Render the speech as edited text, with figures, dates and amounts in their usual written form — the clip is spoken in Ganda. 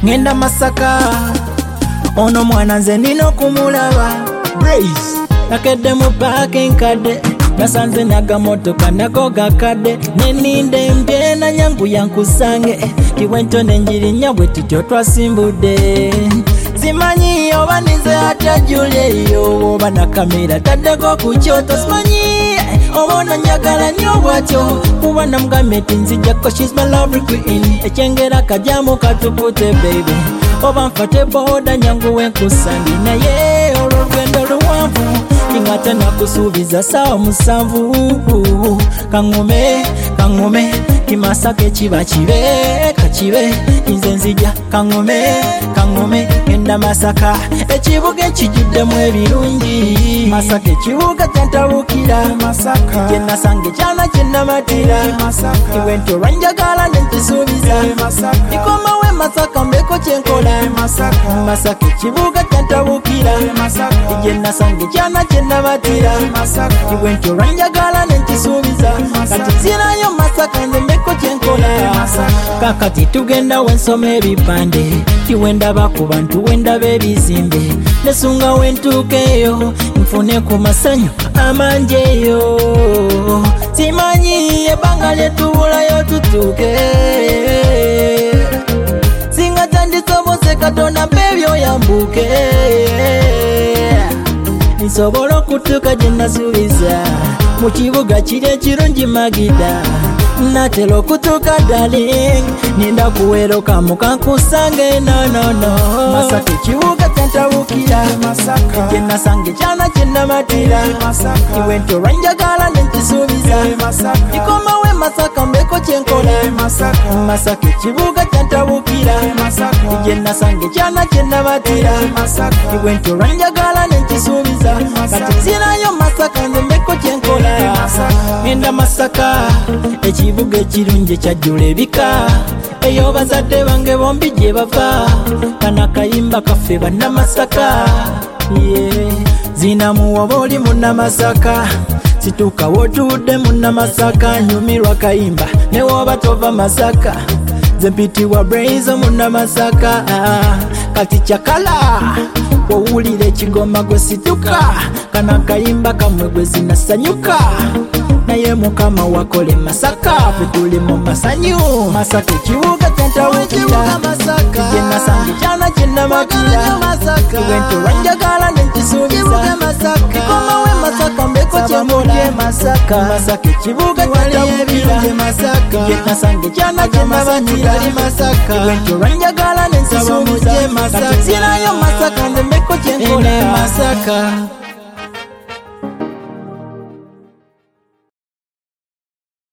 ngenda Masaka ono mwana nze nino kumulaba Brace nakedde mu parking kadde nasanze nagamotoka nako gakadde neninde mpye na nyangu yankusange kiwento nenjirinya bwe tutyo twasimbudde simanyi oba nize atya Juleyo oba na kamera taddeko ku kyoto simanyi oba njagala nnyo bwatyo kuba namugambye nti nzijjako she's my lovely queen ekyengera kajjamu katupute baby oba nfate boda nyangu wenkusange naye olw'olugendo luwanvu ingata nakusuubiza sawa 7 kaŋŋume kimasaka ekiba kibe kakibe nze nzija kaŋŋume ngenda Masaka ekibuga ekijjuddemu ebirungi Masaka ekibuga kyantabukira gye nasange kyana kye namatira iwe nti olwanjagala nenkisuubiza ikomawe Masaka mbeko kyenkola Masaka ekibuga kyantabukira gye nasange kyana kye namatira iwe nti olwanjagala nenkisuubiza kati nzirayo Masaka nze mbeko kyenkola kakati tugenda wensoma ebipande tiwendaba ku bantu wendaba ebizimbe nesunga wentuukeyo nfune ku masanyu amanjeyo simanyi ebbanga lyetubulayo tutuuke singa tandisobose Katonda mbebyo yambuke nsobola okutuuka gye nasuubiza mu kibuga kiri ekirungi Magida natera okutuuka darling ninda kuweroka mukankusange no Masaka ekibuga kyantabukira gye nasange kyana kye namatira iwe nti olwanjagala nenkisuubiza ikomawe Masaka mbeko kyenkola Masaka ekibuga kyantabukira gye nasange kyana kye namatira iwe nti olwanjagala nenkisuubiza kati nzirayo Masaka nze mbeko kyenkola ngenda Masaka ekibuga ekirungi ekyajjula ebika eyo bazadde bange bombi gye bava kana kayimba kaffe bannamasaka zinamuwoba oli munnamasaka situka wotuudde munnamasaka nyumirwa kayimba newoba tova Masaka nze mpitibwa Brace munnamasaka kati kyakala wowulira ekigoma gwe situka kana kayimba kamwe gwe zinasanyuka naye mukama wakole Masaka ffe tuli mu masanyu Masaka ekibuga kyantawukira gye nasange kyana kye namatira iwe nti olwanjagala nenkisuubiza ikomawe Masaka mbeko kyenkola Masaka ekibuga kyantawukira gye nasange kyana kye namatira iwe nti olwanjagala nenkisuubiza kati nzirayo Masaka nze mbeko kyenkola Masaka